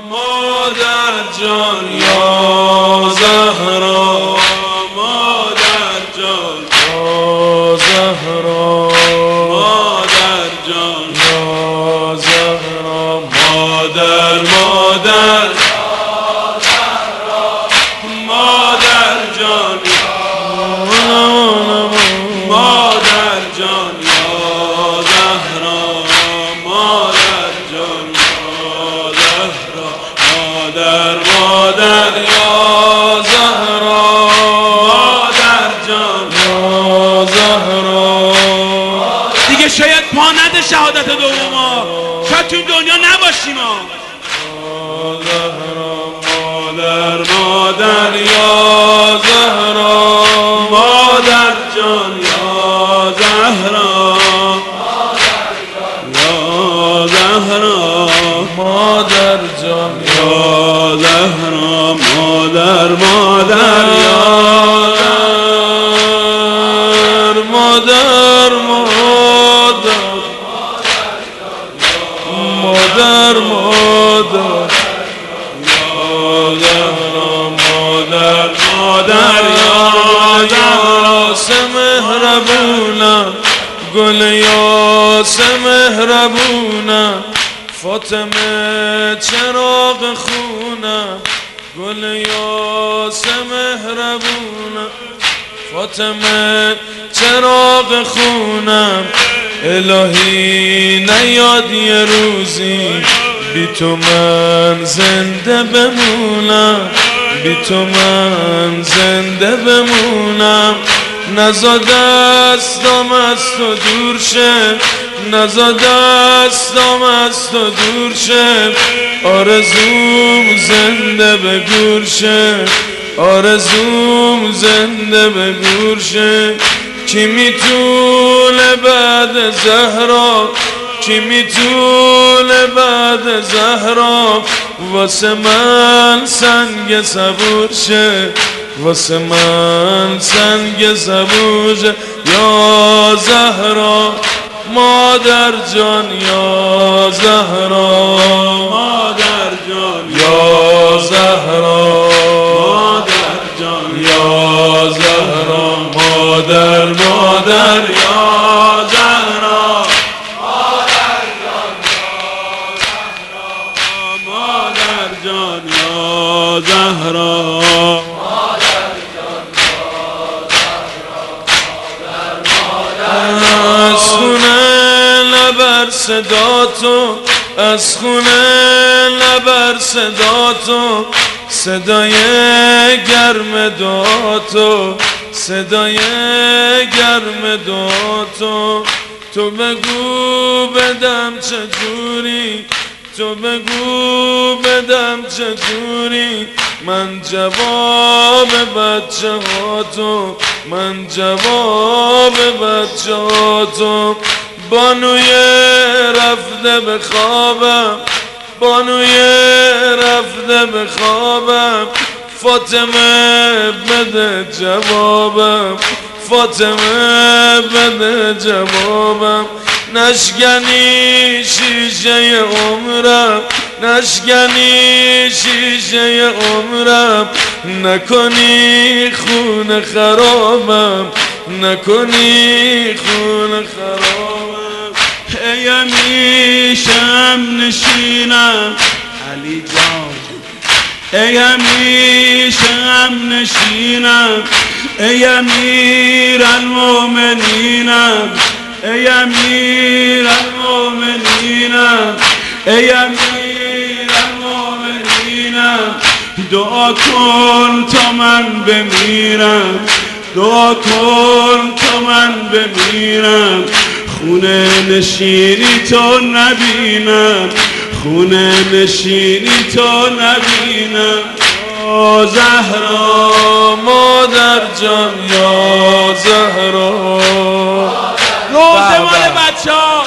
مادر جان یا زهرا، مادر جان یا زهرا، مادر جان یا زهرا، مادر مادر مادر جان مادر جان یا زهرا، مادر جان یا زهرا، مادر مادر یا زهرا، مادر جان یا زهرا. دیگه شاید پا نده شهادت دوما، شاید تو دنیا نباشیم. مادر مادر یا زهرا، مادر جان یا زهرا، یا زهرا، مادر جان یا زهرا، مادر مادر یا مادر مادر مادر مادر مادر یاس مهربونم، گل یاس مهربونم، فاطمه چراغ خونم، گل یاس مهربونم، فاطمه چراغ خونم. الهی نیاد یه روزی بی تو من زنده بمونم، بی تو من زنده بمونم. نزا دستم از تو دور شه، نزا دستم از تو دور شه، آرزوم زنده به گور شه، آرزوم زنده به گور شه. کی میتونه بعد زهرا، کی میتونه بعد زهرا واسه من سنگ صبور شه، واسه من سنگ صبور شه. یا زهرا مادر جان یا زهرا، مادر جان یا زهرا، مادر جان یا زهرا، مادر مادر یا زهرا، مادر جان یا زهرا، از خونه نبر صدا تو، از خونه نبر صدا تو، صدای گرم دعا تو، صدای گرم دعا تو. تو بگو بدم چجوری، تو بگو بدم چجوری، من جواب بچه ها تو، من جواب بچه ها تو. بانوی رفته به خوابم، بانوی رفته به خوابم، فاطمه بده جوابم، فاطمه بده جوابم. نشکنی شیشه عمرم، نشکنی شیشه عمرم، نکنی خون خرابم، نکنی خون خرابم. ای همیشم نشینم علی جان، ای همیشم نشینم، ای امیر المؤمنینم، ای امیر المؤمنینم، ای امیر المؤمنینم. دعا کن تا من بمیرم، دعا کن تا من بمیرم، خونه نشینی تو نبینم، خونه نشینی تو نبینم. یا زهرا مادر جان یا زهرا، روزه مال بچه ها،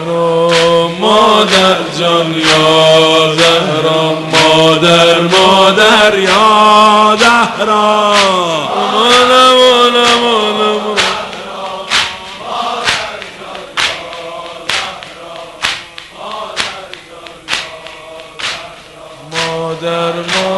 مادر جان یا زهرا، مادر مادر یا زهرا، مولا مولا مولا مولا. مادر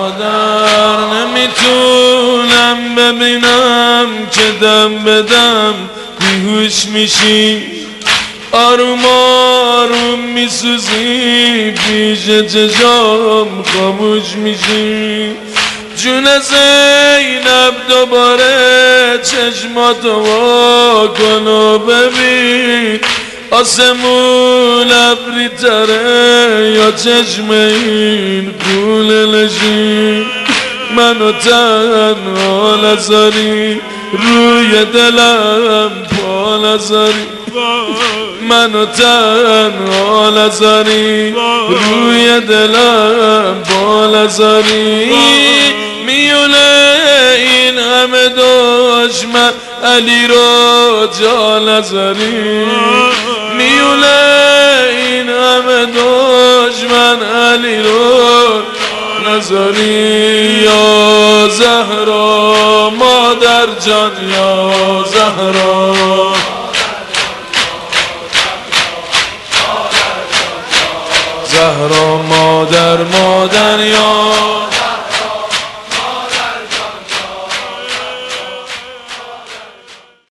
نمیتونم ببینم که دم به دم بیهوش میشی، آروم آروم میسوزی، پیش چشام خاموش میشی. جون زینب دوباره چشماتو وا کن و ببین، آسمون ابری تره یا چشم این کوله نشین. منو تنها نذاری روی دلم پا نذاری، منو تنها نذاری روی دلم پا نذاری. میونه این همه دشمن علی رو جا نذاری، میونه این همه دشمن علی رو نذاری. یا زهرا مادر جان، یا زهرا زهرا مادر یا